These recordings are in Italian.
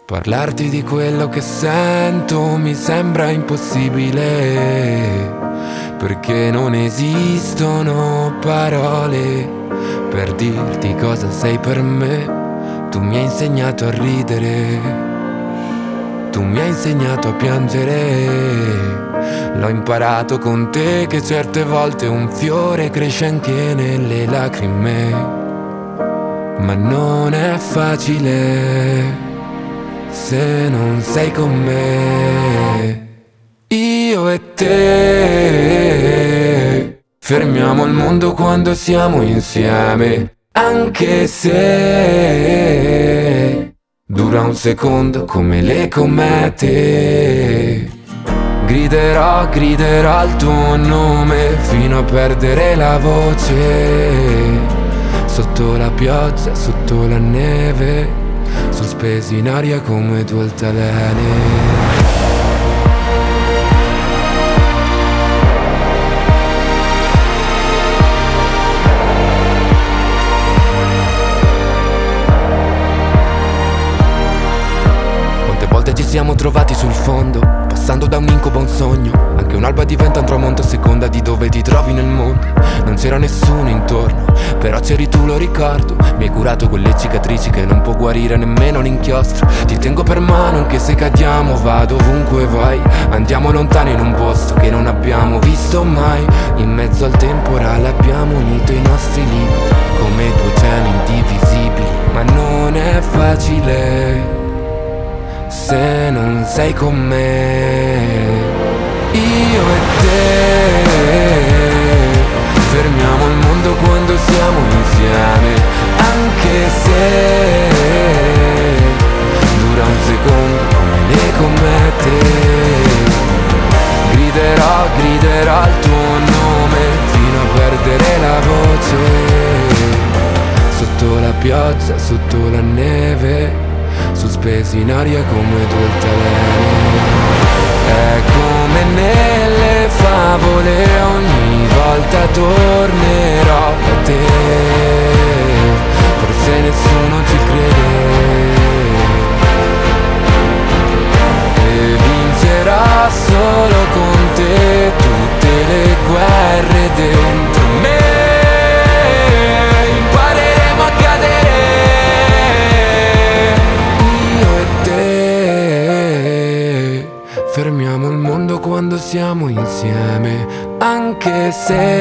Parlarti di quello che sento mi sembra impossibile, perché non esistono parole per dirti cosa sei per me. Tu mi hai insegnato a ridere, tu mi hai insegnato a piangere. L'ho imparato con te che certe volte un fiore cresce anche nelle lacrime, ma non è facile se non sei con me. Io e te fermiamo il mondo quando siamo insieme, anche se dura un secondo come le comete. Griderò, griderò il tuo nome fino a perdere la voce, sotto la pioggia, sotto la neve, sospesi in aria come due altalene. Quante volte ci siamo trovati sul fondo, passando da un incubo a un sogno. Anche un'alba diventa un tramonto a seconda di dove ti trovi nel mondo. Non c'era nessuno intorno, però c'eri tu, lo ricordo. Mi hai curato quelle cicatrici che non può guarire nemmeno l'inchiostro. Ti tengo per mano anche se cadiamo, vado ovunque vai. Andiamo lontani in un posto che non abbiamo visto mai. In mezzo al temporale abbiamo unito i nostri limiti come due oceani indivisibili. Ma non è facile se non sei con me. Io e te fermiamo il mondo quando siamo insieme, anche se dura un secondo come le comete. Griderò, griderò il tuo nome fino a perdere la voce, sotto la pioggia, sotto la neve, sospesi in aria come due altalene. È come nelle favole, ogni volta tornerò da te. Forse nessuno ci crede e vincerò solo con te tutte le guerre dentro me. Impareremo a cadere, io e te. Fermiamo il mondo quando siamo insieme, anche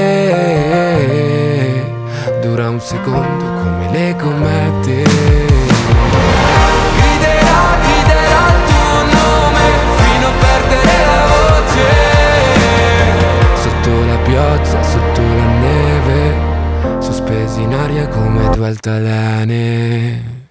se dura un secondo come le comete. Griderò, griderò il tuo nome fino a perdere la voce, sotto la pioggia, sotto la neve, sospesi in aria come due altalene.